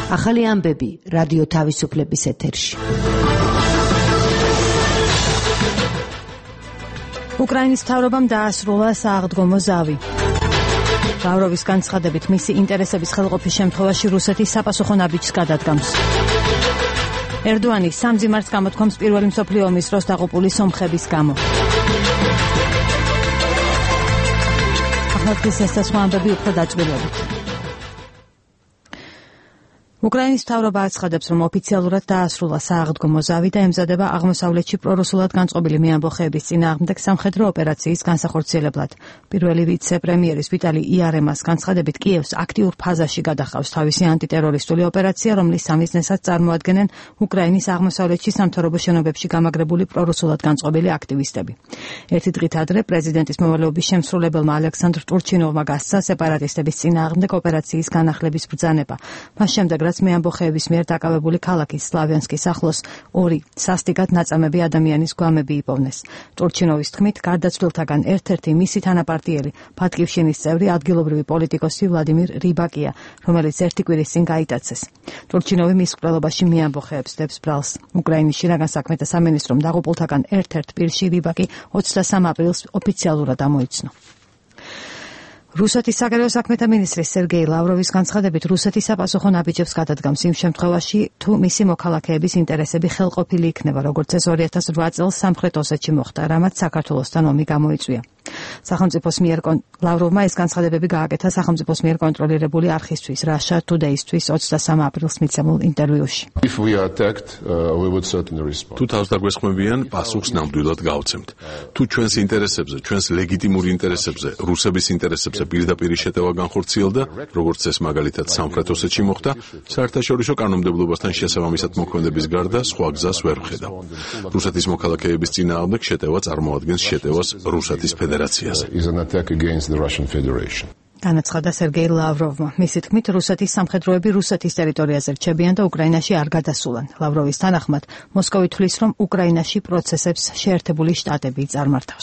ახალი ამბები რადიო თავისუფლების ეთერში. უკრაინის მთავრობამ დაასრულა სააღდგომო ზავი. ლავროვის განცხადებით მისი ინტერესების ხელყოფის შემთხვევაში რუსეთი საპასუხო ნაბიჯს გადადგამს. ერდოანი სამძიმარს გამოთქვამს პირველი მსოფლიო ომის დროს დაღუპული სომხების გამო. ახალგაზრდის ეს ამბები უფრო დაწვრილებით. უკრაინის მთავრობა აცხადებს, რომ ოფიციალურად დაასრულა სააღდგომო ზავი და ემზადება აღმოსავლეთში პრორუსულად განწყობილი მეამბოხეების წინააღმდეგ სამხედრო ოპერაციის განსახორციელებლად. პირველი ვიცე-პრემიერის ვიტალი იარემას განცხადებით, კიევს აქტიურ ფაზაში გადახავს თავისი ანტიტერორისტული ოპერაცია, რომლის სამიზნესაც წარმოადგენენ უკრაინის აღმოსავლეთში სამთავრობო შენობებში გამაგრებული პრორუსულად განწყობილი აქტივისტები. ერთი დღით ადრე პრეზიდენტის მოვალეობის შემსრულებელმა ალექსანდრ ტურჩინოვმა გასცა სეპარატისტების წინააღმდეგ ოპერაციის განახლების ბრძანება. მას შემდეგ მეამბოხეების მიერ დაკავებული ქალაქის სლავიანსკის ახლოს ორი სასტიკად ნაწამები ადამიანის გვამები იპოვნეს. ტურჩინოვის თქმით, გარდაცვლილთაგან ერთ-ერთი მისი თანაპარტიელი, ფატკივშინის წევრი ადგილობრივი პოლიტიკოსი ვლადიმირ რიბაკია, რომელიც ერთი კვირის წინ გაიტაცეს. ტურჩინოვი მის მკვლელობაში მეამბოხეებს დებს ბრალს. უკრაინის შინაგან საქმეთა სამინისტრომ დაღუპულთაგან ერთ-ერთ პირში რიბაკი 23 აპრილს ოფიციალურად ამოიცნო. რუსეთის საგარეო საქმეთა მინისტრის სერგეი ლავროვის განცხადებით, რუსეთი საპასუხო ნაბიჯებს გადადგამს იმ შემთხვევაში, თუ მისი მოქალაქეების ინტერესები ხელყოფილი იქნება, როგორც ეს 2008 წელს სამხრეთ ოსეთში მოხდა, რამაც საქართველოსთან ომი გამოიწვია. სახელმწიფოს მიერ ლავროვმა ეს განცხადებები გააკეთა სახელმწიფოს მიერ კონტროლირებული არხისთვის, Russia Today-ისთვის 23 აპრილს მიცემულ ინტერვიუში. თუ თავს დაგვესხმებიან, პასუხს ნამდვილად გავცემთ. თუ ჩვენს ინტერესებზე, ჩვენს ლეგიტიმურ ინტერესებზე, რუსების ინტერესებზე პირდაპირ შეტევა განხორციელდა, როგორც ეს მაგალითად სამხრეთ ოსეთში მოხდა, საერთაშორისო კანონმდებლობასთან შესაბამისად მოქმედების გარდა სხვა გზას ვერ ვხედავ. რუსეთის მოქალაქეების წინააღმდეგ შეტევა წარმოადგენს შეტევას რუსეთის ფედერაციაზე. განაცხადა სერგეი ლავროვმა. მისი თქმით, რუსეთის სამხედროები რუსეთის ტერიტორიაზე რჩებიან და უკრაინაში არ გადასულან. ლავროვის თანახმად, მოსკოვი თვლის, რომ უკრაინაში პროცესებს შეერთებული შტატები წარმართავს.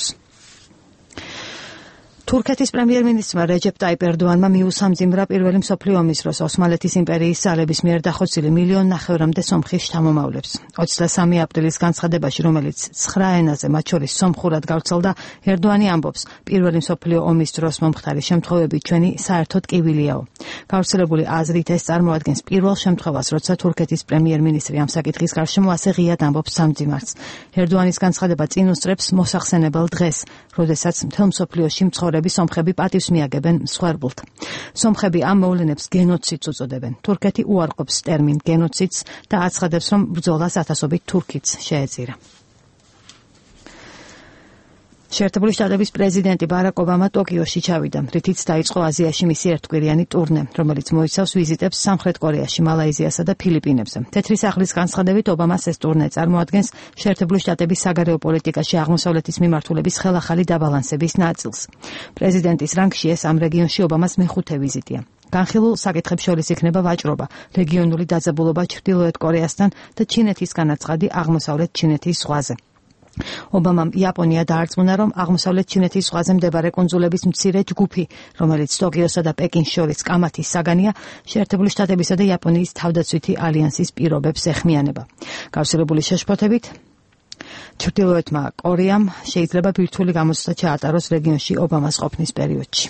თურქეთის პრემიერ-მინისტრმა რეჯეპ ტაიპ ერდოანმა მიუსამძიმრა პირველი მსოფლიო ომის დროს ოსმალეთის იმპერიის ძალების მიერ დახოცილი 1,5 მილიონი სომხის შთამომავლებს. 23 აპრილის განცხადებაში, რომელიც 9 ენაზე, მათ შორის სომხურად გავრცელდა, ერდოანი ამბობს, პირველი მსოფლიო ომის დროს მომხდარი შემთხვევები ჩვენი საერთოდ კივილიაო. გავრცელებული აზრით ეს წარმოადგენს პირველ შემთხვევას, როცა თურქეთის პრემიერ-მინისტრი ამ საკითხის გარშემო ასე ღიად ამბობს სამძიმარს. ერდოანის განცხადება წინ უსწრებს მოსახსენებელ დღეს, როდესაც მთელ მსოფლიოში სომხები პატივს მიაგებენ მსხვერპლთ. სომხები ამ მოვლენებს გენოციდს უწოდებენ. თურქეთი უარყოფს ტერმინ გენოციდს და აცხადებს, რომ ბრძოლას ათასობით თურქიც შეეწირა. შეერთებული შტატების პრეზიდენტი ბარაკ ობამა ტოკიოში ჩავიდა, რითიც დაიწყო აზიაში მისი ერთკვირიანი ტურნე, რომელიც მოიცავს ვიზიტებს სამხრეთ კორეაში, მალაიზიასა და ფილიპინებზე. თეთრი სახლის განცხადებით, ობამას ეს ტურნე წარმოადგენს შეერთებული შტატების საგარეო პოლიტიკაში აღმოსავლეთის მიმართულების ხელახალი დაბალანსების ნაწილს. პრეზიდენტის რანგში ეს ამ რეგიონში ობამას მეხუთე ვიზიტია. განხილულ საკითხებს შორის იქნება ვაჭრობა, რეგიონული დაძაბულობა ჩრდილოეთ კორეასთან და ჩინეთის განაცხადი აღმოსავლეთ ჩინეთის ზღვაზე. ობამამ იაპონია დაარწმუნა, რომ აღმოსავლეთ ჩინეთის ზღვაზე მდებარე კუნძულების მცირე ჯგუფი, რომელიც ტოკიოსა და პეკინს შორის კამათის საგანია, შეერთებული შტატებისა და იაპონიის თავდაცვითი ალიანსის პირობებს ეხმიანება. გავრცელებული შეშფოთებით, ჩრდილოეთმა კორეამ შეიძლება ბირთვული გამოცდა ჩაატაროს რეგიონში ობამას ყოფნის პერიოდში.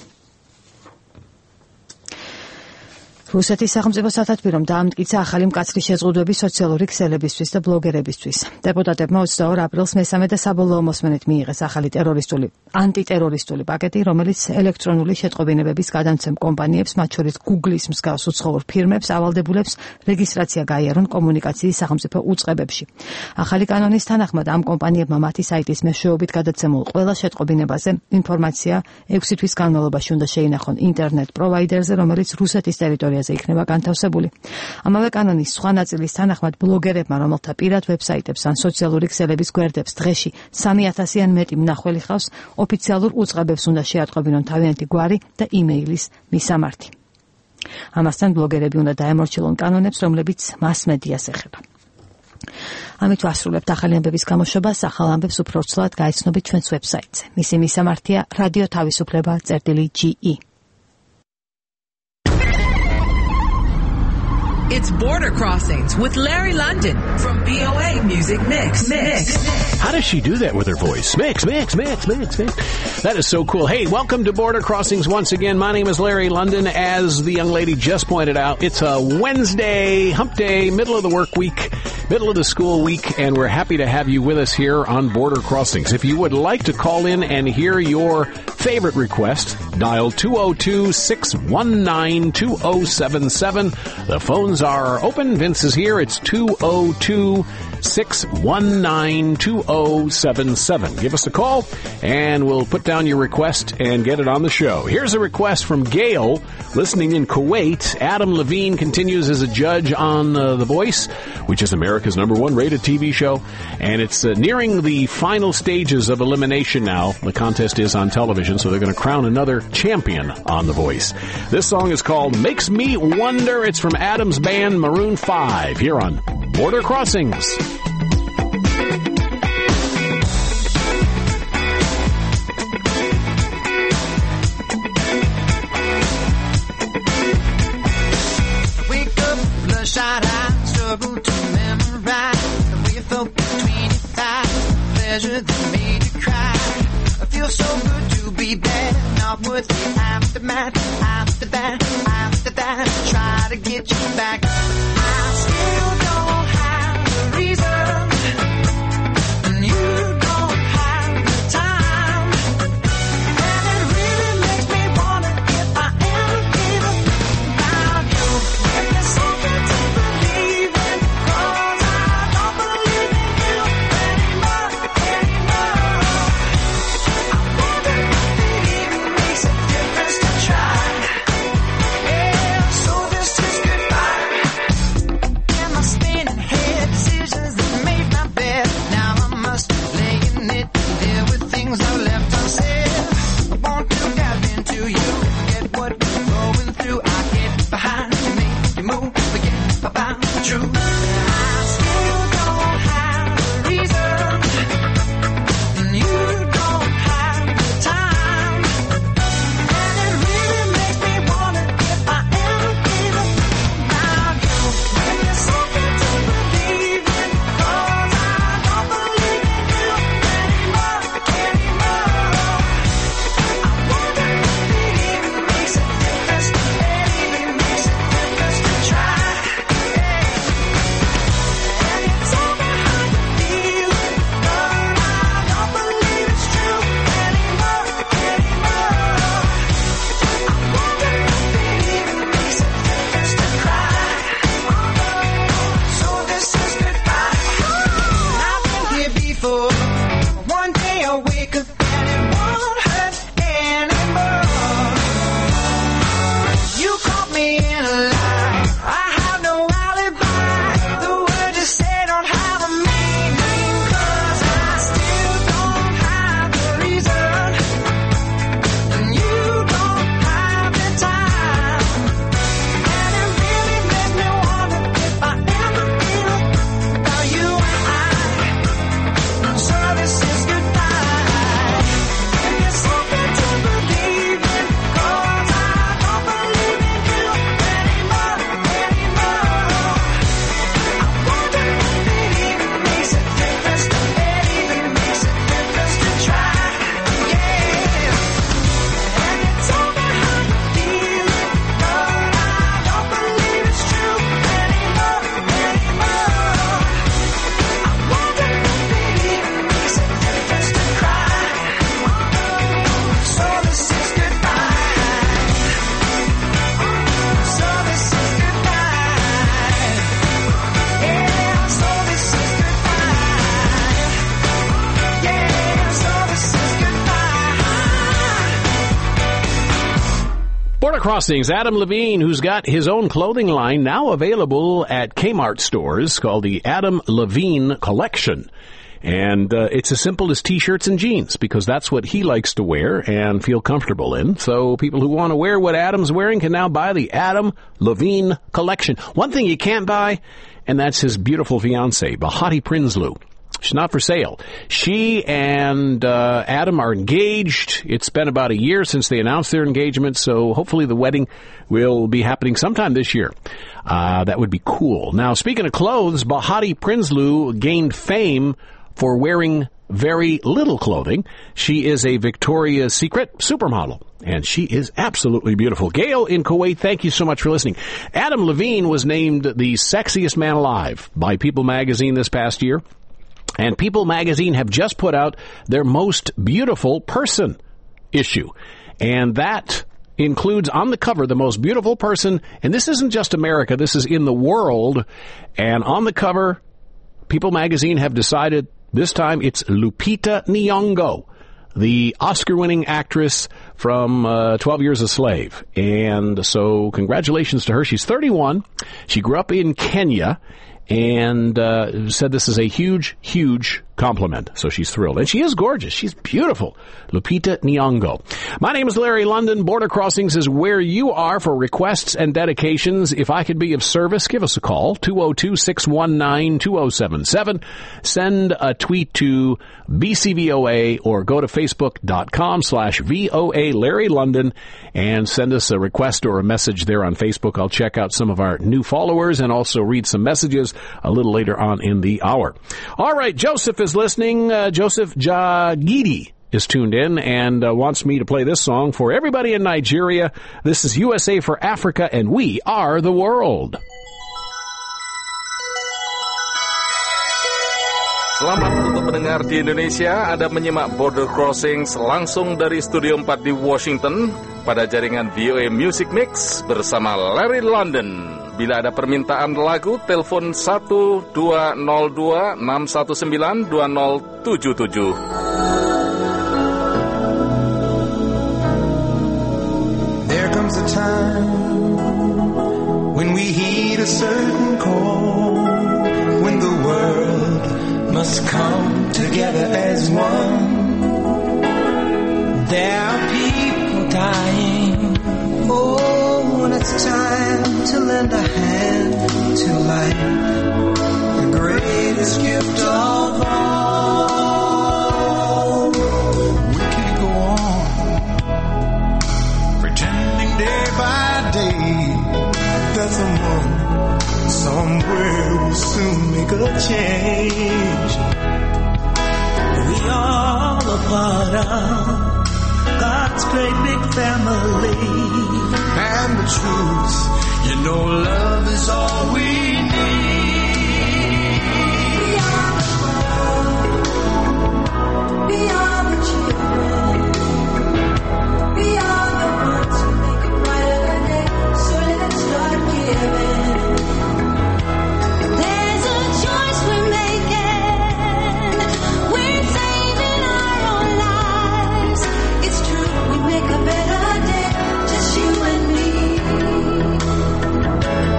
რუსეთის სახელმწიფო სათათბირომ დაამტკიცა ახალი მკაცრი შეზღუდვები სოციალური ქსელებისთვის და ბლოგერებისთვის. დეპუტატებმა 22 აპრილს მესამე და საბოლოო მოსმენით მიიღეს ახალი ანტიტერორისტული პაკეტი, რომელიც ელექტრონული შეტყობინებების გადამცემ კომპანიებს, მათ შორის Google-ის მსგავს უცხოურ ფირმებს, ავალდებულებს რეგისტრაცია გაიარონ კომუნიკაციის სახელმწიფო უწყებებში. ახალი კანონის თანახმად ამ კომპანიებმა მათი საიტის მეშვეობით გადაცემულ ყველა შეტყობინებაზე ინფორმაცია 6 თვის განმავლობაში უნდა შეინახონ ინტერნეტ პროვაიდერზე, რომელიც რუსეთის ტერიტორიაზე იქნება განთავსებული. ამავე კანონის სხვა ნაწილის თანახმად ბლოგერებმა, რომელთა პირად ვებსაიტებს ან სოციალური ქსელების გვერდებს დღეში 3000-ან მეტი მნახველი ხავს, ოფიციალურ უწყებებს უნდა შეატყობინონ თავიანთი გვარი და იმეილის მისამართი. ამასთან ბლოგერები უნდა დაემორჩილონ კანონებს, რომლებიც მასმედიას ეხება. ამით ვასრულებთ ახალი ამბების გამოშვებას. ახალ ამბებს უფრო ცვლად გაიცნობით ჩვენს ვებსაიტზე. მისი მისამართია რადიო თავისუფლება.ge. It's Border Crossings with Larry London from BOA Music Mix. How does she do that with her voice? Mix. That is so cool. Hey, welcome to Border Crossings once again. My name is Larry London. As the young lady just pointed out, it's a Wednesday, hump day, middle of the work week, middle of the school week, and we're happy to have you with us here on Border Crossings. If you would like to call in and hear your favorite request, dial 202-619-2077. The phones are open. Vince is here. It's 202-619-2077. Give us a call, and we'll put down your request and get it on the show. Here's a request from Gail, listening in Kuwait. Adam Levine continues as a judge on The Voice, which is America's #1 rated TV show, and it's nearing the final stages of elimination now. The contest is on television, so they're going to crown another champion on The Voice. This song is called Makes Me Wonder. It's from Adam's band Maroon 5 here on Border Crossings. Wake up, bloodshot eyes, struggle to memorize the way you felt between your thighs, pleasure that made you cry. I feel so good to be bad, not worth the aftermath, after that, try to get you back. I still don't have the reason, and you don't have the time, and it really makes me wonder if I ever gave up about you. If there's something to believe in, 'cause I don't believe in you anymore. I wonder if it even makes a difference to try. Yeah, so this is goodbye. Am I spinning head decisions that made my bed? Now I must lay in it, deal with things I left unsaid. I want to dive into you, get what we're going through. I get behind you, make you move, forget about the truth. I still don't have the reason, and you don't have the time, and it really makes me wonder if I ever gave up about you. If there's something to believe in, 'cause I don't believe in you anymore. I wonder if it even makes a difference, to try. And you told me how you feel, but I don't believe it's true anymore. I wonder if it even makes a difference to cry. So this is goodbye. I've been here before. One day I'll wake up and it won't hurt anymore. You caught me in a lie. I have no alibi. The words you said don't have a meaning, 'cause I still don't have the reason, and you don't have the time, and it really makes me wonder if I ever gave up about you. So this is goodbye. If there's something to believe in, 'cause I don't believe in you anymore. I wonder if it even makes a difference, to try. Yeah. And you told me how you feel, but I don't believe it's true anymore. I wonder if it even makes a difference to cry. So this is goodbye. So this is goodbye. Yeah, so this is goodbye. Yeah, so this is goodbye. Border Crossings, Adam Levine, who's got his own clothing line now available at Kmart stores called the Adam Levine Collection. And it's as simple as T-shirts and jeans, because that's what he likes to wear and feel comfortable in. So people who want to wear what Adam's wearing can now buy the Adam Levine Collection. One thing you can't buy, and that's his beautiful fiancée, Bahati Prinsloo. She's not for sale. She and Adam are engaged. It's been about a year since they announced their engagement, so hopefully the wedding will be happening sometime this year. That would be cool. Now, speaking of clothes, Bahati Prinsloo gained fame for wearing very little clothing. She is a Victoria's Secret supermodel, and she is absolutely beautiful. Gail in Kuwait, thank you so much for listening. Adam Levine was named the sexiest man alive by People magazine this past year. And People magazine have just put out their most beautiful person issue. And that includes on the cover the most beautiful person. And this isn't just America. This is in the world. And on the cover, People magazine have decided this time it's Lupita Nyong'o, the Oscar-winning actress from 12 Years a Slave. And so congratulations to her. She's 31. She grew up in Kenya. And said this is a huge, huge compliment. So she's thrilled. And she is gorgeous. She's beautiful. Lupita Nyong'o. My name is Larry London. Border Crossings is where you are for requests and dedications. If I could be of service, give us a call. 202-619-2077. Send a tweet to BCVOA or go to Facebook.com/VOA Larry London and send us a request or a message there on Facebook. I'll check out some of our new followers and also read some messages a little later on in the hour. All right, Joseph is listening. Joseph Jagidi is tuned in and wants me to play this song for everybody in Nigeria. This is USA for Africa, and we are the world. Selamat untuk pendengar di Indonesia. Anda menyimak Border Crossings langsung dari Studio 4 di Washington pada jaringan VOA Music Mix bersama Larry London. Bila ada permintaan lagu, telepon 1202-619-2077. There comes a time when we heed a certain call, when the world must come together as one. There are people dying. Oh, and it's time to lend a hand to life, the greatest gift of all. We can't go on pretending day by day that someone somewhere will soon make a change. We all a part of God's great big family. And the truth, you know, love is all we need. We are the children. We are the ones who make a brighter day. So let's start giving. There's a choice we're making. We're saving our own lives. It's true, we make a better day. Just you and me.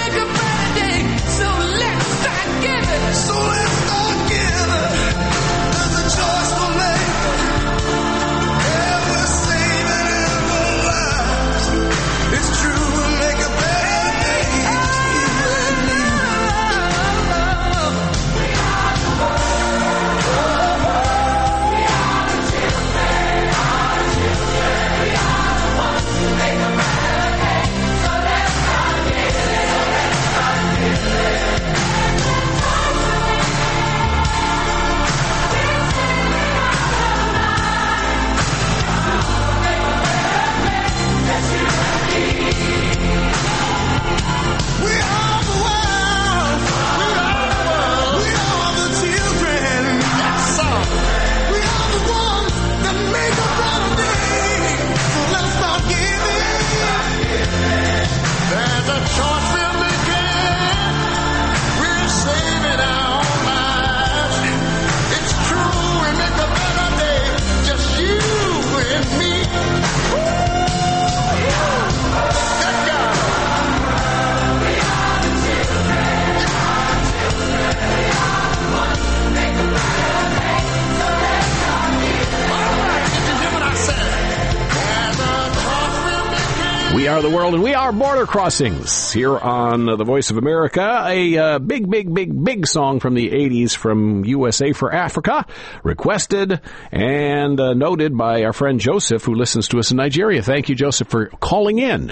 make a better day. So let's start giving. So let's start giving. There's a choice to make. Yeah, we're saving every life. It's true, we'll make a better day. You and me. We are the world. We are the children. We are the children. We are the ones who make a better day. So let's start giving. Let's start giving. We are the world. We are the world. We are the children. Yes, sir. We are the ones that make a better day. So let's start giving. There's a choice we're making. We're saving our own lives. It's true, we make a better day. Just you and me. Good God. We are the world, and we are Border Crossings here on the Voice of America. A big song from the 80s from USA for Africa, requested and noted by our friend Joseph, who listens to us in Nigeria. Thank you, Joseph, for calling in,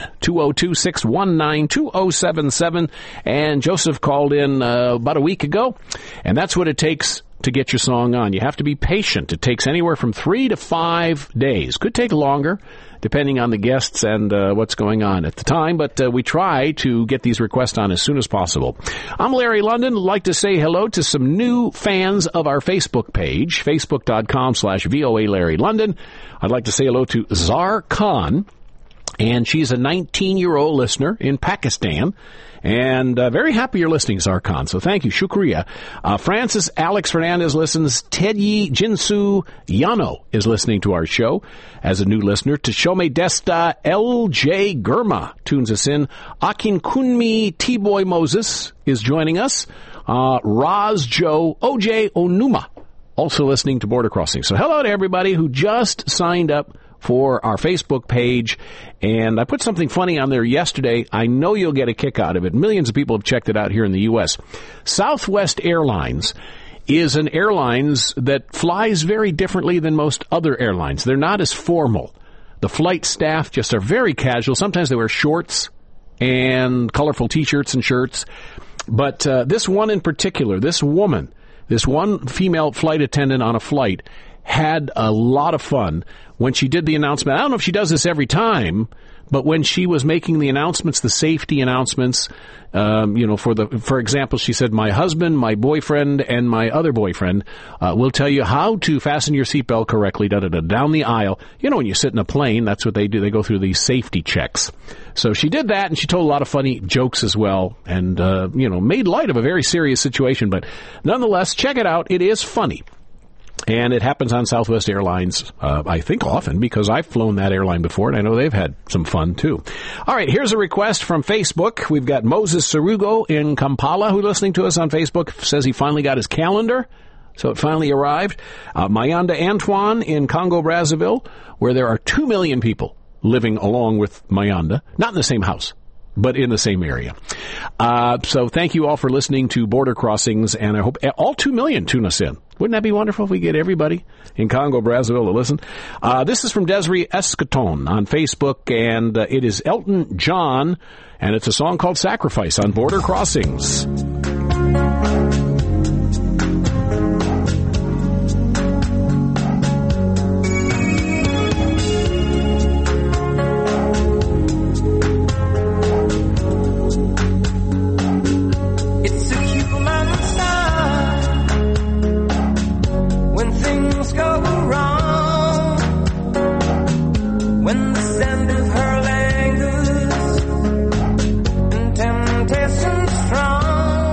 202-619-2077. And Joseph called in about a week ago, and that's what it takes to get your song on. You have to be patient. It takes anywhere from 3 to 5 days. Could take longer, depending on the guests and what's going on at the time, but we try to get these requests on as soon as possible. I'm Larry London. I'd like to say hello to some new fans of our Facebook page, facebook.com/VOA Larry London. I'd like to say hello to Zar Khan, and she's a 19-year-old listener in Pakistan. And very happy you're listening, Zarkhan. So thank you. Shukriya. Francis Alex Fernandez listens. Teddy Jinsu Yano is listening to our show as a new listener. Tashome Desta LJ Gurma tunes us in. Akin Kunmi T-Boy Moses is joining us. Raz Joe OJ Onuma also listening to Border Crossing. So hello to everybody who just signed up for our Facebook page, and I put something funny on there yesterday. I know you'll get a kick out of it. Millions of people have checked it out here in the U.S. Southwest Airlines is an airlines that flies very differently than most other airlines. They're not as formal. The flight staff just are very casual. Sometimes they wear shorts and colorful T-shirts and shirts. But this one in particular, this woman, this one female flight attendant on a flight, had a lot of fun when she did the announcement. I don't know if she does this every time, but when she was making the announcements, the safety announcements, for example, she said, my husband, my boyfriend, and my other boyfriend will tell you how to fasten your seatbelt correctly, down the aisle. You know, when you sit in a plane, that's what they do. They go through these safety checks. So she did that, and she told a lot of funny jokes as well, and, made light of a very serious situation. But nonetheless, check it out. It is funny. And it happens on Southwest Airlines, I think often, because I've flown that airline before, and I know they've had some fun, too. All right, here's a request from Facebook. We've got Moses Sarugo in Kampala, who's listening to us on Facebook, says he finally got his calendar, so it finally arrived. Mayanda Antoine in Congo-Brazzaville, where there are 2 million people living along with Mayanda, not in the same house, but in the same area. So thank you all for listening to Border Crossings, and I hope all 2 million tune us in. Wouldn't that be wonderful if we get everybody in Congo-Brazzaville to listen? This is from Desiree Escaton on Facebook, and it is Elton John, and it's a song called Sacrifice on Border Crossings. Strong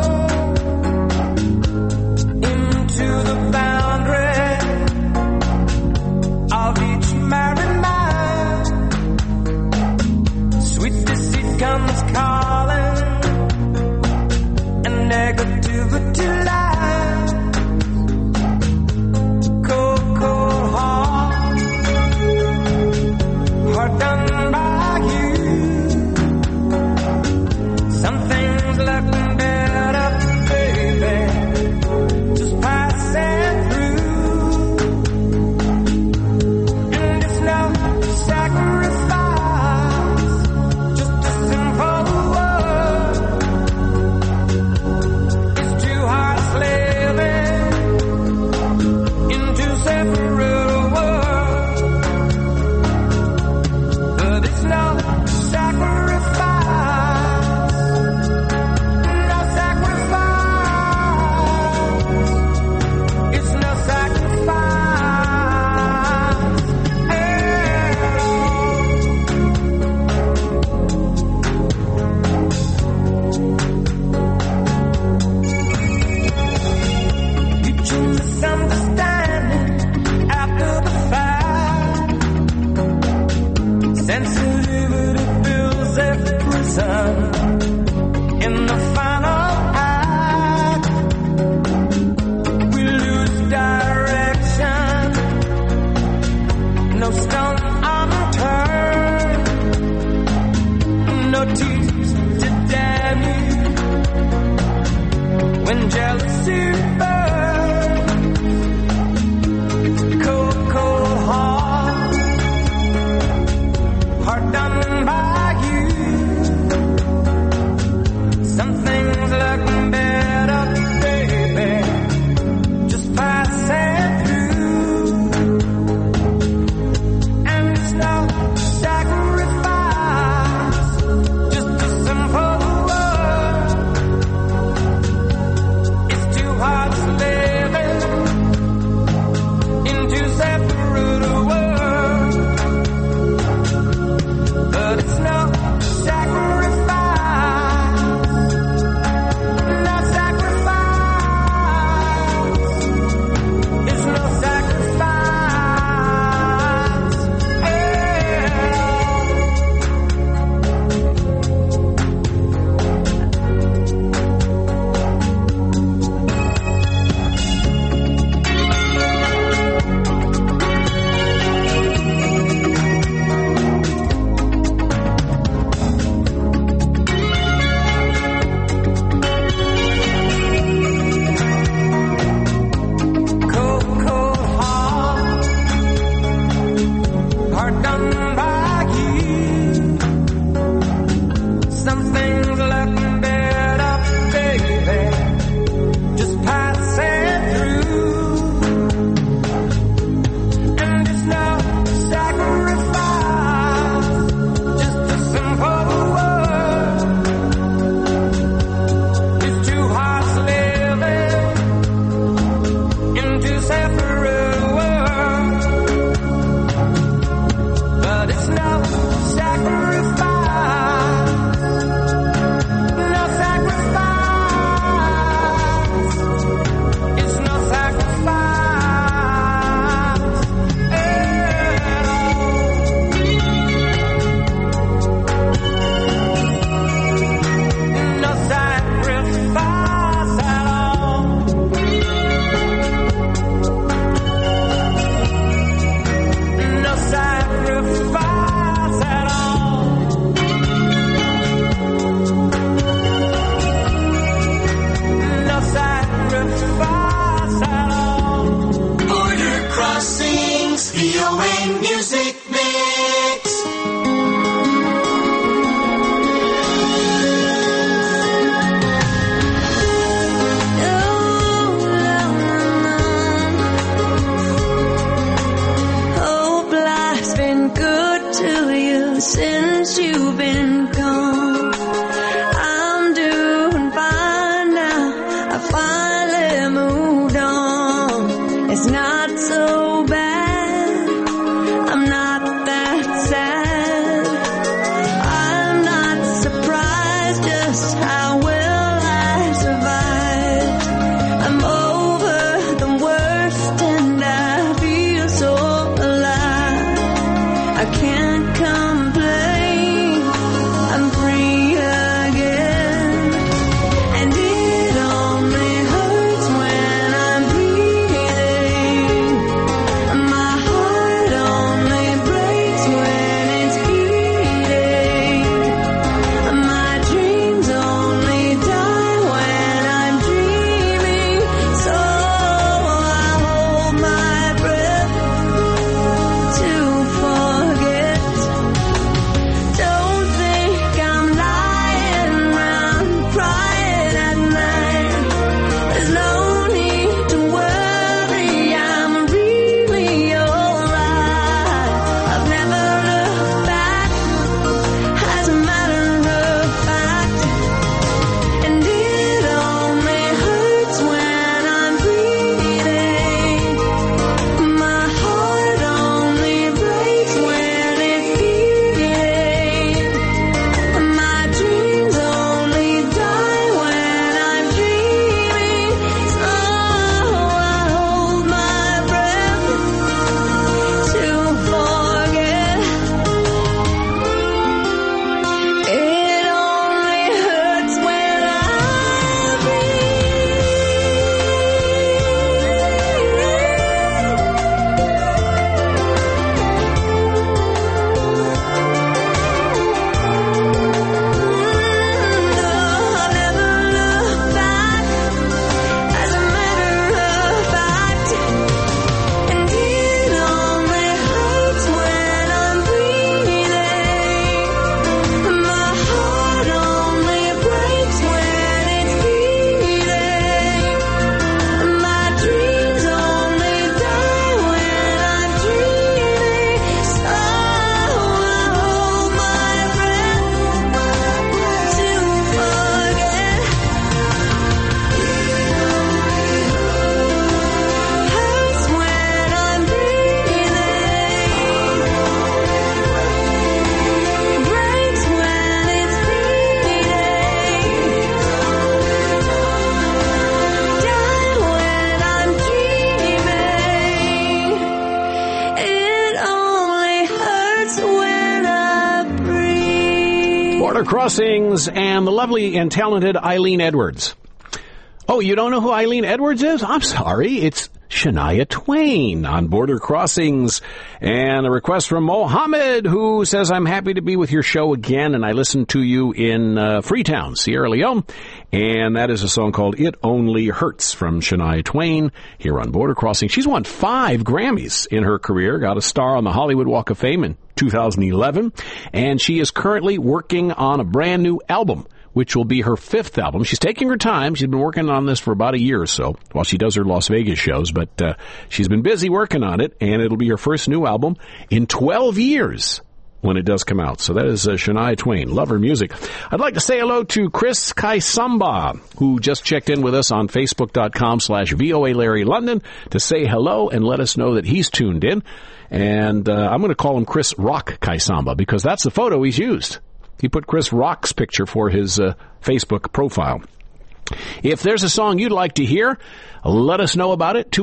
Border Crossings and the lovely and talented Eileen Edwards. Oh, you don't know who Eileen Edwards is? I'm sorry. It's Shania Twain on Border Crossings. And a request from Mohammed, who says, I'm happy to be with your show again, and I listened to you in Freetown, Sierra Leone. And that is a song called It Only Hurts from Shania Twain here on Border Crossing. She's won 5 Grammys in her career, got a star on the Hollywood Walk of Fame in 2011, and she is currently working on a brand new album, which will be her 5th album. She's taking her time. She's been working on this for about a year or so while she does her Las Vegas shows, but she's been busy working on it, and it'll be her first new album in 12 years when it does come out. So that is Shania Twain. Love her music. I'd like to say hello to Chris Kaisamba, who just checked in with us on Facebook.com/VOA Larry London to say hello and let us know that he's tuned in. And I'm going to call him Chris Rock Kaisamba because that's the photo he's used. He put Chris Rock's picture for his Facebook profile. If there's a song you'd like to hear, let us know about it.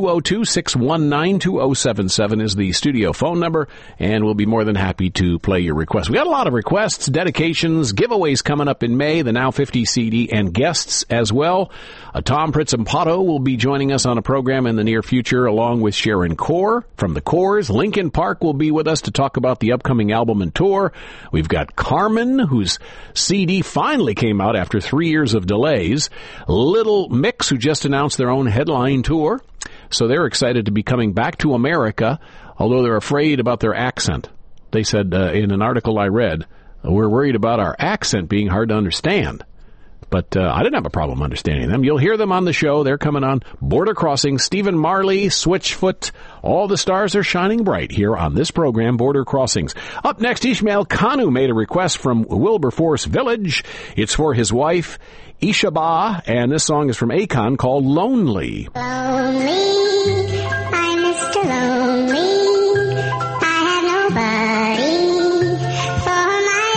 202-619-2077 is the studio phone number, and we'll be more than happy to play your request. We got a lot of requests, dedications, giveaways coming up in May, the Now 50 CD, and guests as well. Tom Pritzampato will be joining us on a program in the near future, along with Sharon Core from the Cores. Lincoln Park will be with us to talk about the upcoming album and tour. We've got Carmen, whose CD finally came out after 3 years of delays. Little Mix, who just announced their own headline tour. So they're excited to be coming back to America, although they're afraid about their accent. They said in an article I read, we're worried about our accent being hard to understand. But I didn't have a problem understanding them. You'll hear them on the show. They're coming on Border Crossing. Stephen Marley, Switchfoot, all the stars are shining bright here on this program, Border Crossings. Up next, Ishmael Kanu made a request from Wilberforce Village. It's for his wife, Ishaba, and this song is from Akon called Lonely. Lonely, I'm Mr. Lonely. I have nobody for my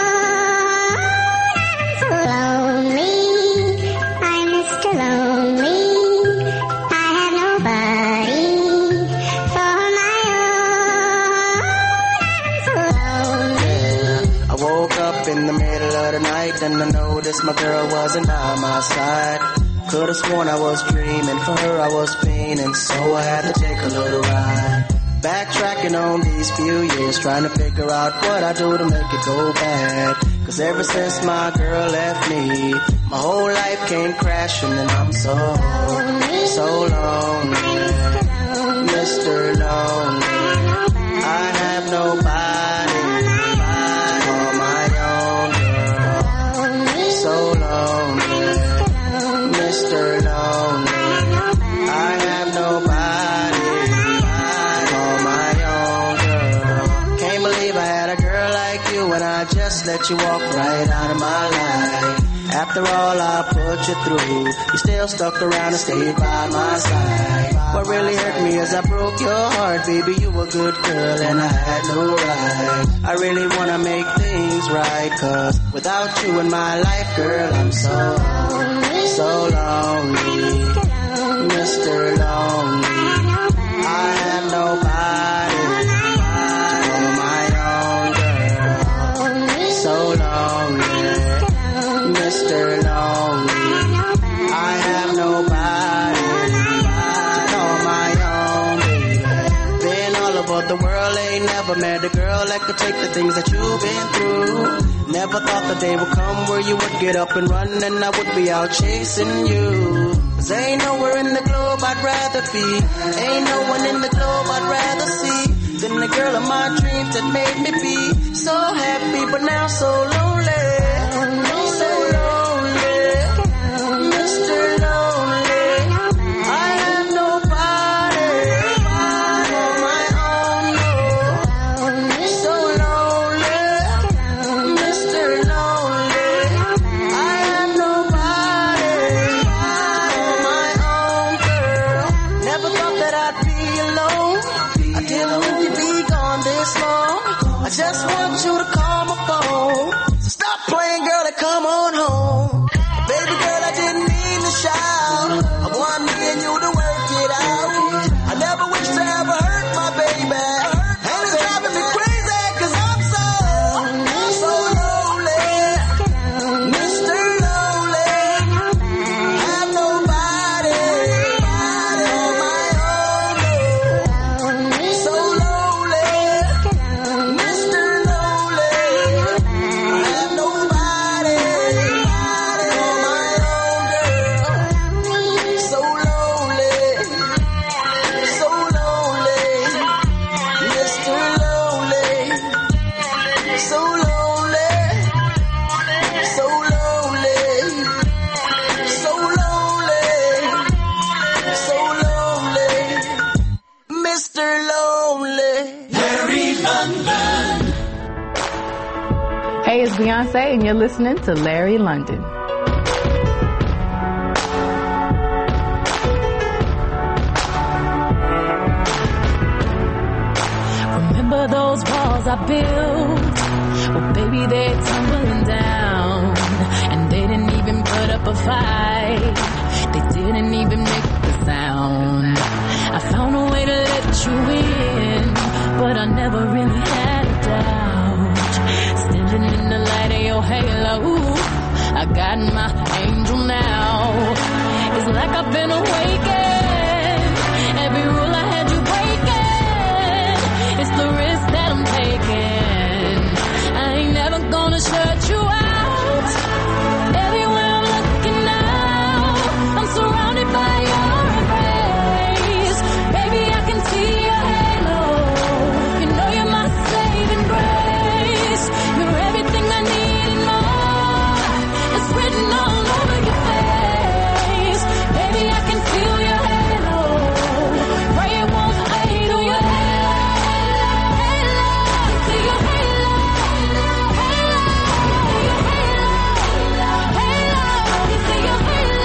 own. I'm so lonely. I'm Mr. Lonely. I have nobody for my own. I'm so lonely. I woke up in the middle of the night and I noticed my girl wasn't by my side. Could've sworn I was dreaming, for her I was fiending, so I had to take a little ride. Backtracking on these few years, trying to figure out what I do to make it go bad. Cause ever since my girl left me, my whole life came crashing and I'm so lonely, Mr. Lonely. I have nobody for my own girl. So lonely, Mr. Lonely. I have nobody for my own girl. Can't believe I had a girl like you and I just let you walk right out of my life. After all I put you through, you still stuck around and stayed by my side. What really hurt me is I broke your heart, baby, you a good girl and I had no right. I really wanna make things right, cause without you in my life, girl, I'm so lonely, Mr. Lonely. I have nobody for my own girl. So lonely, Mr. Lonely. I have nobody to call my own baby. Been all over the world, ain't never met a girl that could take the things that you've been through. Never thought the day would come where you would get up and run and I would be out chasing you. Cause ain't nowhere in the globe I'd rather be. Ain't no one in the globe I'd rather see than the girl of my dreams that made me be so happy but now so lonely. So lonely, Mr. Lonely. I have nobody for my own, no. So lonely, Mr. Lonely. I have nobody for my own girl. Never thought that I'd be alone. I didn't think you'd be gone this long. I just want you to call my phone. So stop playing Beyonce, and you're listening to Larry London. Remember those walls I built? Well, baby, they're tumbling down. And they didn't even put up a fight. They didn't even make the sound. I found a way to let you in, but I never really had a doubt. Standing in the light of your halo, I got my angel now. It's like I've been awakened. Every rule I had you breaking. It's the risk that I'm taking. I ain't never gonna shut you out. Everywhere I'm looking now, I'm surrounded by your embrace. Baby, I can see your halo. You know you're my saving grace. You're everything I need and more. It's written all over your face. Baby, I can feel your halo. Pray it won't fade on your halo. See your halo. See your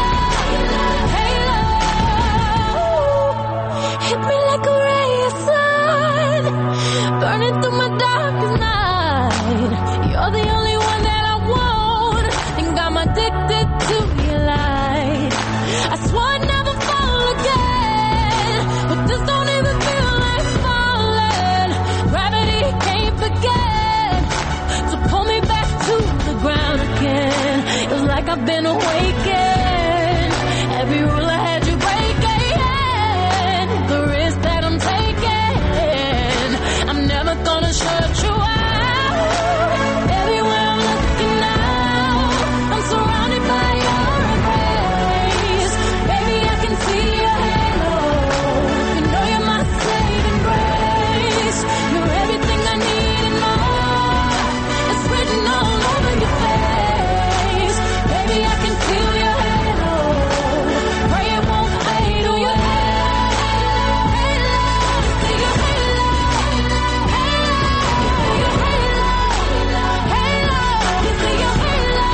halo. Hit me like a ray of sun, burning through my darkest night. You're the only one that I want, think I'm addicted to your light. I swore I'd never fall again, but this don't even feel like falling. Gravity can't forget to pull me back to the ground again. It's like I've been awakened. Every rule I had you breaking. The risk that I'm taking. I'm never gonna shut you out. Everywhere I'm looking now, I'm surrounded by your embrace. Baby, I can see your halo. You know you're my saving grace. You're everything I need and more. It's written all over your face. Baby, I can feel your halo. Pray it won't fade on your halo. See your halo. See your halo. See your halo.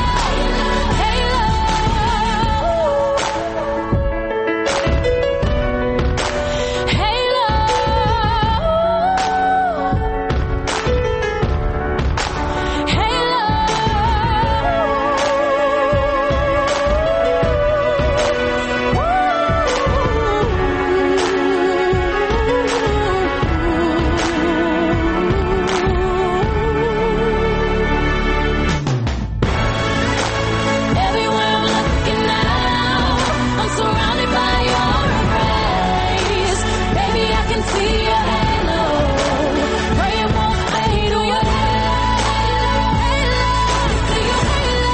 Everywhere I'm looking now, I'm surrounded by your embrace. Baby, I can see your halo. Pray it won't fade on your halo. See your halo.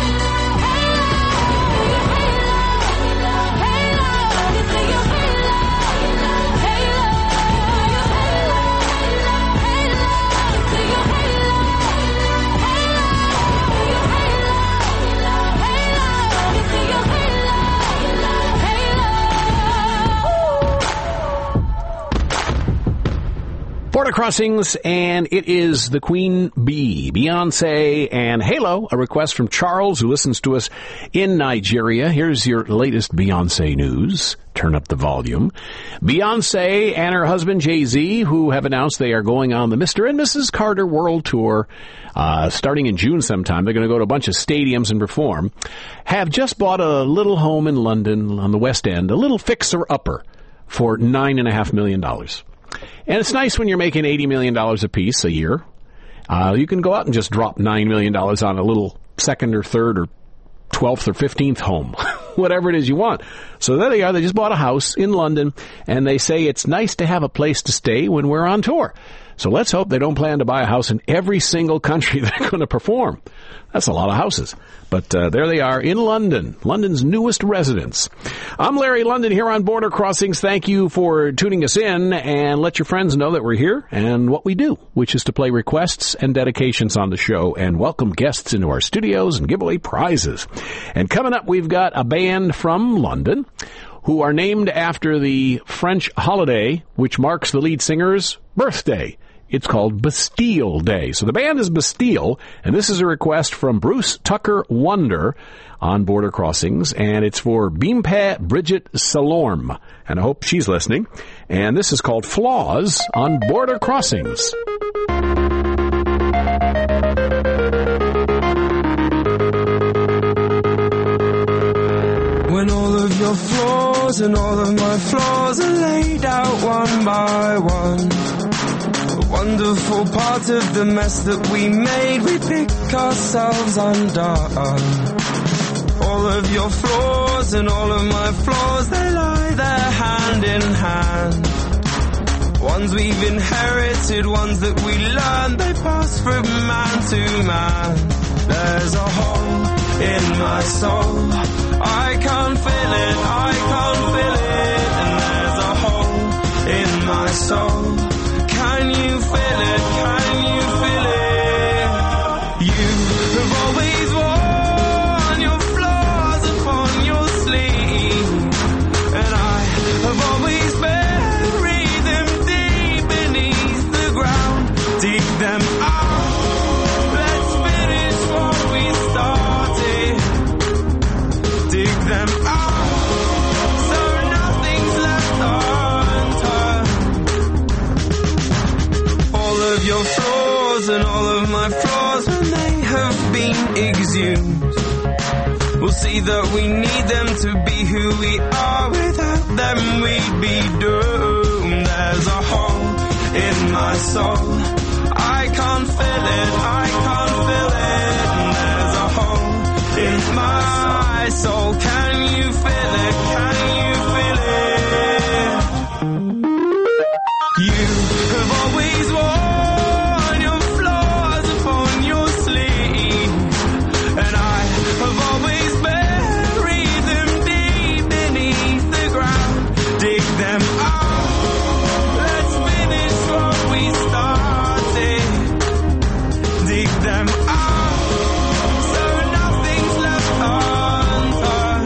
See your halo. See your halo. See your Border Crossings, and it is the Queen Bee, Beyonce, and Halo, a request from Charles, who listens to us in Nigeria. Here's your latest Beyonce news. Turn up the volume. Beyonce and her husband Jay-Z, who have announced they are going on the Mr. and Mrs. Carter World Tour, starting in June sometime. They're going to go to a bunch of stadiums and perform, have just bought a little home in London on the West End, a little fixer-upper for $9.5 million. And it's nice when you're making $80 million apiece a year. You can go out and just drop $9 million on a little second or third or 12th or 15th home, whatever it is you want. So there they are. They just bought a house in London, and they say it's nice to have a place to stay when we're on tour. So let's hope they don't plan to buy a house in every single country they're going to perform. That's a lot of houses. But there they are in London, London's newest residence. I'm Larry London here on Border Crossings. Thank you for tuning us in, and let your friends know that we're here and what we do, which is to play requests and dedications on the show and welcome guests into our studios and give away prizes. And coming up, we've got a band from London who are named after the French holiday which marks the lead singer's birthday. It's called Bastille Day. So the band is Bastille, and this is a request from Bruce Tucker Wonder on Border Crossings, and it's for Bimpe Bridget Salorm, and I hope she's listening. And this is called Flaws on Border Crossings. When all of your flaws and all of my flaws are laid out one by one, a wonderful part of the mess that we made, we pick ourselves undone. All of your flaws and all of my flaws, they lie there hand in hand. Ones we've inherited, ones that we learned, they pass from man to man. There's a hole in my soul, I can't feel it, I can't feel it. And there's a hole in my soul, can you feel it, can you feel it? You have always worn your flaws upon your sleeve, and I have always buried them deep beneath the ground. Dig them out, let's finish what we started. Dig them out, so nothing's left unturned. All of your flaws and all of my flaws, when they have been exhumed, we'll see that we need them to be who we are. Without them we'd be doomed. There's a hole in my soul, I can't feel it, I can't feel it. And there's a hole in my soul, can you feel it, can you feel it? You have always worn your flaws upon your sleeve, and I have always buried them deep beneath the ground. Dig them out, let's finish what we started. Dig them out, so nothing's left unturned.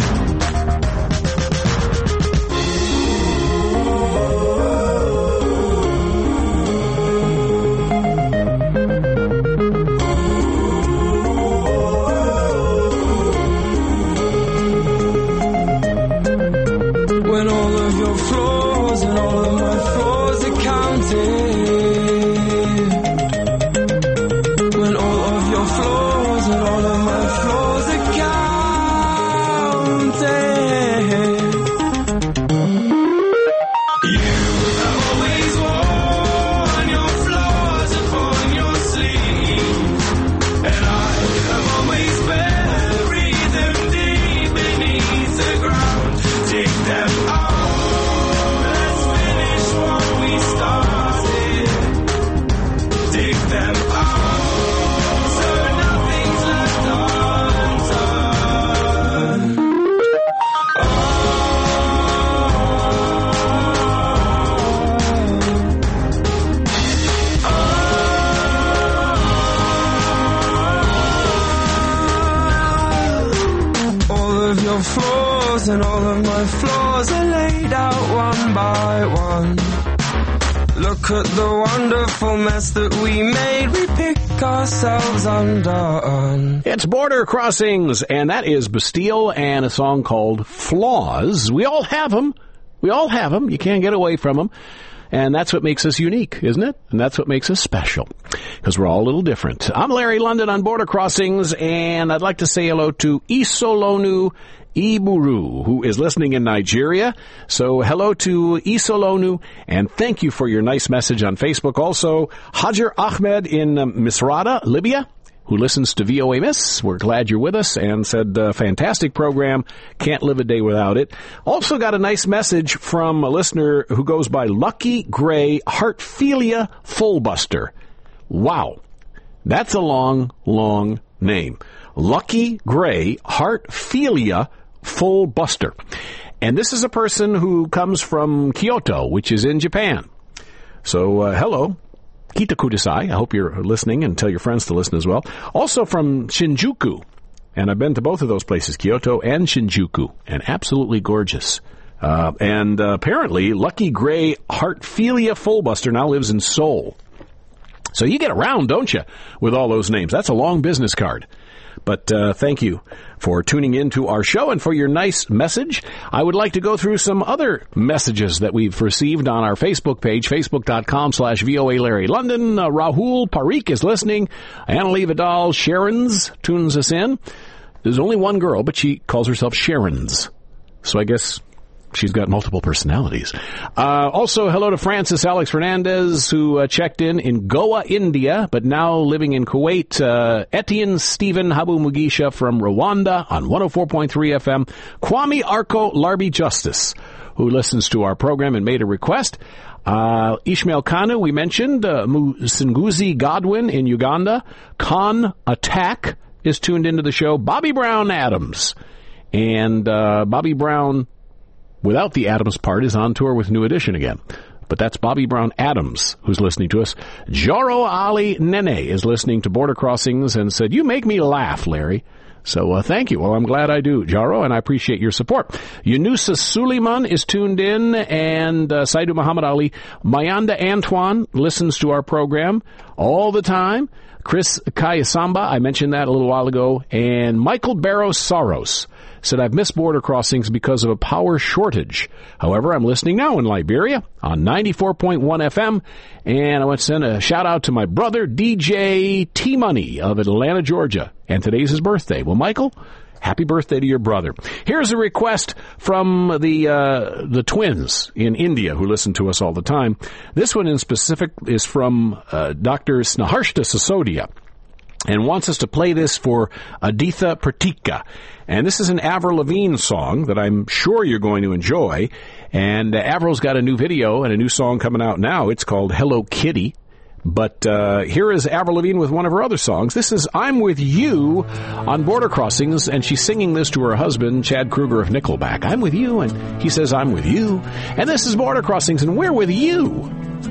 When all of your flaws and all of my flaws are counted, when all of your flaws and all of my flaws are counted, you have always worn your flaws upon your sleeve, and I have always buried them deep beneath the ground. Dig them out, let's finish what we started. Dig them out, so nothing's left unturned. All of your flaws and all of my flaws are laid out one by one. Look at the wonderful mess that we made, we pick ourselves undone. It's Border Crossings, and that is Bastille and a song called Flaws. We all have them. We all have them. You can't get away from them. And that's what makes us unique, isn't it? And that's what makes us special, because we're all a little different. I'm Larry London on Border Crossings, and I'd like to say hello to Isolonu Iburu, who is listening in Nigeria. So hello to Isolonu, and thank you for your nice message on Facebook. Also, Hajar Ahmed in Misrata, Libya, who listens to VOA Miss. We're glad you're with us, and said, fantastic program. Can't live a day without it. Also got a nice message from a listener who goes by Lucky Gray Heartphilia Fullbuster. Wow. That's a long, long name. Lucky Gray Heartphilia Fullbuster. And this is a person who comes from Kyoto, which is in Japan. So, hello. Kita Kudasai. I hope you're listening, and tell your friends to listen as well. Also from Shinjuku. And I've been to both of those places, Kyoto and Shinjuku, and absolutely gorgeous. And apparently, Lucky Gray Heartphilia Fullbuster now lives in Seoul. So you get around, don't you, with all those names? That's a long business card. But thank you for tuning in to our show and for your nice message. I would like to go through some other messages that we've received on our Facebook page, facebook.com/VOA Larry London. Rahul Parikh is listening. Annalie Vidal Sharon's tunes us in. There's only one girl, but she calls herself Sharon's. So I guess she's got multiple personalities. Also, hello to Francis Alex Fernandez, who checked in Goa, India, but now living in Kuwait. Etienne Stephen Habu Mugisha from Rwanda on 104.3 FM. Kwame Arko Larbi Justice, who listens to our program and made a request. Ishmael Kanu, we mentioned. Musinguzi Godwin in Uganda. Khan Attack is tuned into the show. Bobby Brown Adams. And Bobby Brown, without the Adams part, is on tour with New Edition again. But that's Bobby Brown Adams who's listening to us. Joro Ali Nene is listening to Border Crossings and said, "You make me laugh, Larry." So thank you. Well, I'm glad I do, Jaro, and I appreciate your support. Yunusa Suleiman is tuned in, and Saidu Muhammad Ali. Mayanda Antoine listens to our program all the time. Chris Kayasamba, I mentioned that a little while ago. And Michael Barros Soros said, "I've missed Border Crossings because of a power shortage. However, I'm listening now in Liberia on 94.1 FM. And I want to send a shout-out to my brother, DJ T-Money of Atlanta, Georgia. And today's his birthday." Well, Michael, happy birthday to your brother. Here's a request from the twins in India who listen to us all the time. This one in specific is from Dr. Snaharshta Sisodia, and wants us to play this for Aditha Pratika. And this is an Avril Lavigne song that I'm sure you're going to enjoy. And Avril's got a new video and a new song coming out now. It's called Hello Kitty. But here is Avril Lavigne with one of her other songs. This is I'm With You on Border Crossings, and she's singing this to her husband, Chad Kruger of Nickelback. I'm with you, and he says, I'm with you. And this is Border Crossings, and we're with you.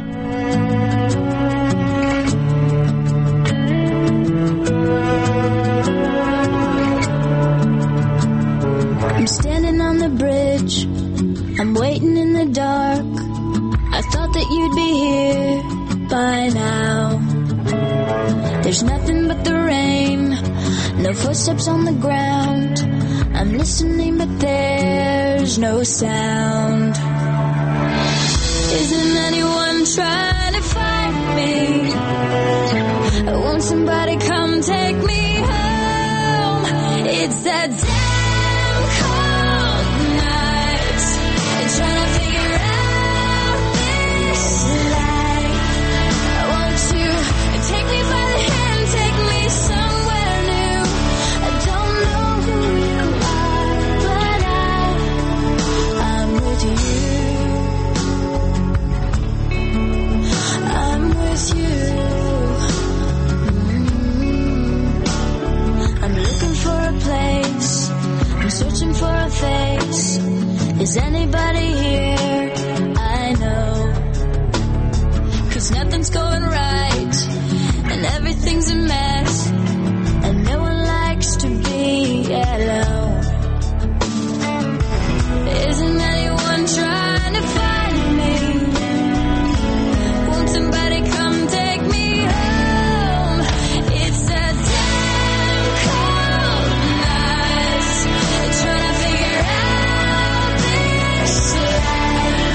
I'm standing on the bridge, I'm waiting in the dark. I thought that you'd be here by now. There's nothing but the rain, no footsteps on the ground. I'm listening but there's no sound. Isn't anyone trying to find me? Won't somebody come take me home? It's that damn cold night, trying to figure out this life. Won't you take me by the hand, take me somewhere new? I don't know who you are, but I'm with you. I'm with you. I'm looking for a place, I'm searching for a face. Is anybody here? I know. 'Cause nothing's going right, and everything's a mess, and no one likes to be alone. Isn't anyone trying to find me? Won't somebody come take me home? It's a damn cold night, trying to figure out this life.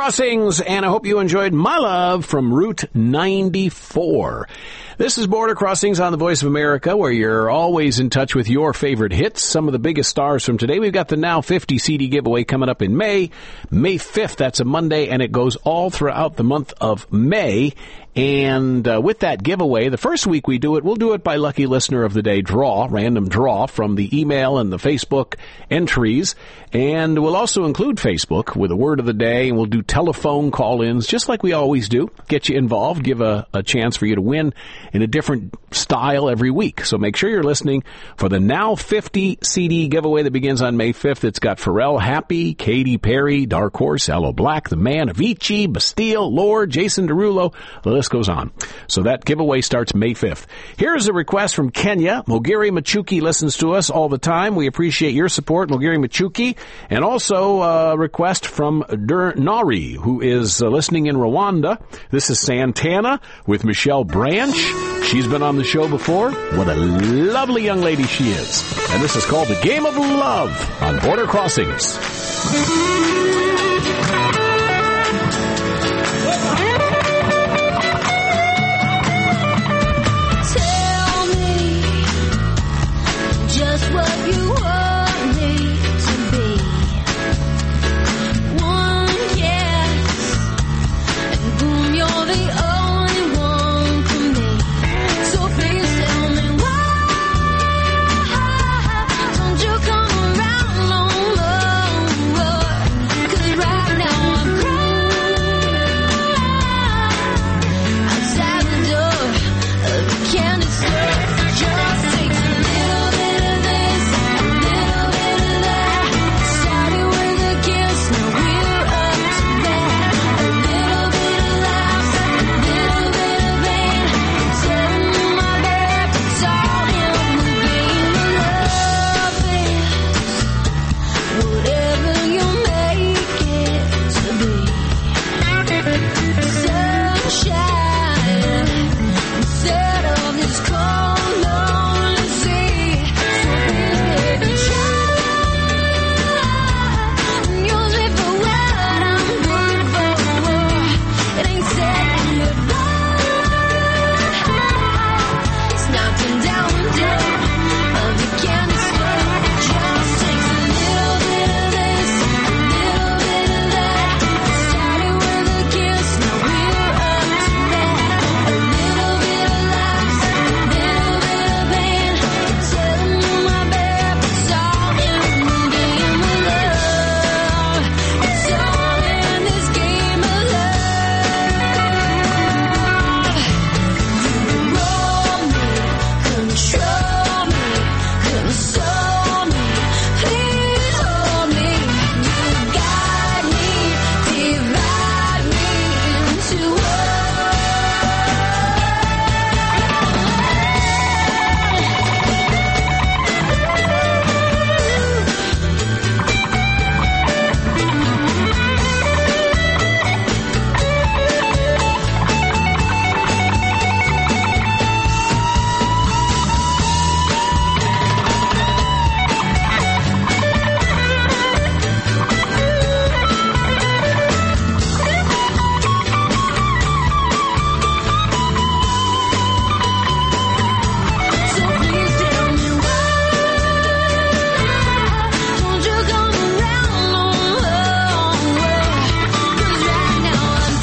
Crossings, and I hope you enjoyed My Love from Route 94. This is Border Crossings on the Voice of America, where you're always in touch with your favorite hits. Some of the biggest stars from today. We've got the Now 50 CD giveaway coming up in May 5th. That's a Monday, and it goes all throughout the month of May. And with that giveaway, the first week we do it, we'll do it by Lucky Listener of the Day draw, random draw from the email and the Facebook entries. And we'll also include Facebook with a word of the day, and we'll do telephone call-ins just like we always do. Get you involved, give a chance for you to win in a different style every week. So make sure you're listening for the Now 50 CD giveaway that begins on May 5th. It's got Pharrell Happy, Katy Perry, Dark Horse, Aloe Black, The Man, Avicii, Bastille, Lorde, Jason Derulo. The list goes on. So that giveaway starts May 5th. Here's a request from Kenya. Mogiri Machuki listens to us all the time. We appreciate your support, Mogiri Machuki. And also a request from Nari, who is listening in Rwanda. This is Santana with Michelle Branch. She's been on the show before. What a lovely young lady she is. And this is called The Game of Love on Border Crossings. Tell me just what you want me to be. One kiss, and boom, you're the only one for me. So please tell me why don't you come around no more? 'Cause right now I'm crying outside the door of the candy store. Just takes a little bit of this, a little bit of that. Started with a kiss, now we're up to bat. A little bit of laughs, a little bit of pain. Tell me my babe, it's all in the game of love is whatever you make it to be. Sunshine instead of this cold, lonely sea. So baby, try and use me for what I'm good for. It ain't saying goodbye. It's knocking down the door of the candy store. Just takes a little bit of this, a little bit of that. Started with a kiss, now we're up to bat. A little bit of laughs, a little bit of pain. Tell me my babe, it's all in the game of love. It's all in this game of love. Roll me, control me, console me, please hold me. You guide me, divide me into So please tell me why don't you come around no more? 'Cause right now I'm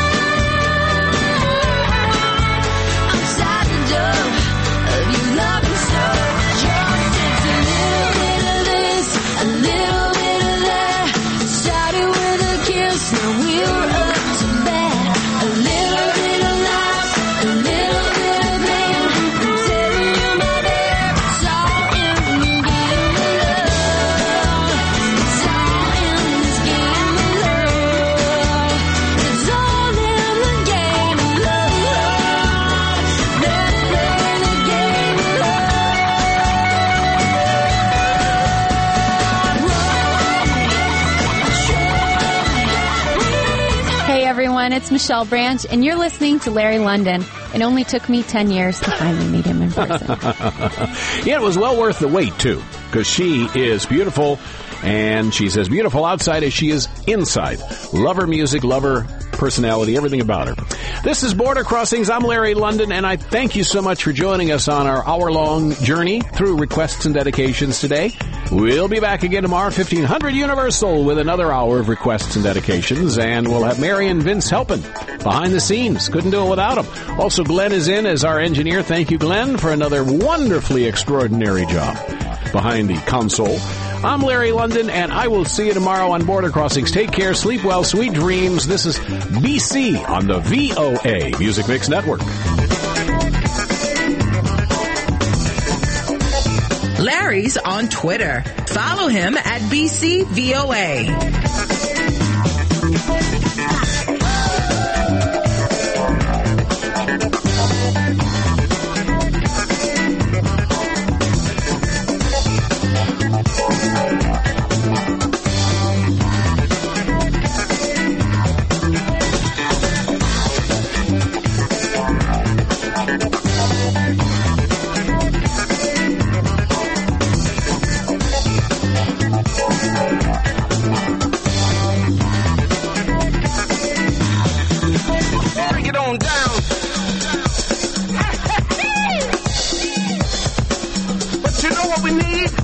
outside the door of your loving soul. Just takes a little bit of this, a little bit of that. Started with a kiss, now we're up to bat. A little bit of laughs, a little bit of pain. I'm telling you, my babe, it's all in the game of love. It's all in this game of love. It's all in the game of love. Let's play the game of love. Hey everyone, it's Michelle Branch, and you're listening to Larry London. It only took me 10 years to finally meet him in person. Yeah, it was well worth the wait, too, because she is beautiful And she says, beautiful outside as she is inside. Love her music, love her personality, everything about her. This is Border Crossings. I'm Larry London, and I thank you so much for joining us on our hour-long journey through requests and dedications today. We'll be back again tomorrow, 1500 Universal, with another hour of requests and dedications, and we'll have Mary and Vince helping behind the scenes. Couldn't do it without them. Also, Glenn is in as our engineer. Thank you, Glenn, for another wonderfully extraordinary job behind the console. I'm Larry London, and I will see you tomorrow on Border Crossings. Take care, sleep well, sweet dreams. This is BC on the VOA Music Mix Network. Larry's on Twitter. Follow him at BCVOA. But you know what we need?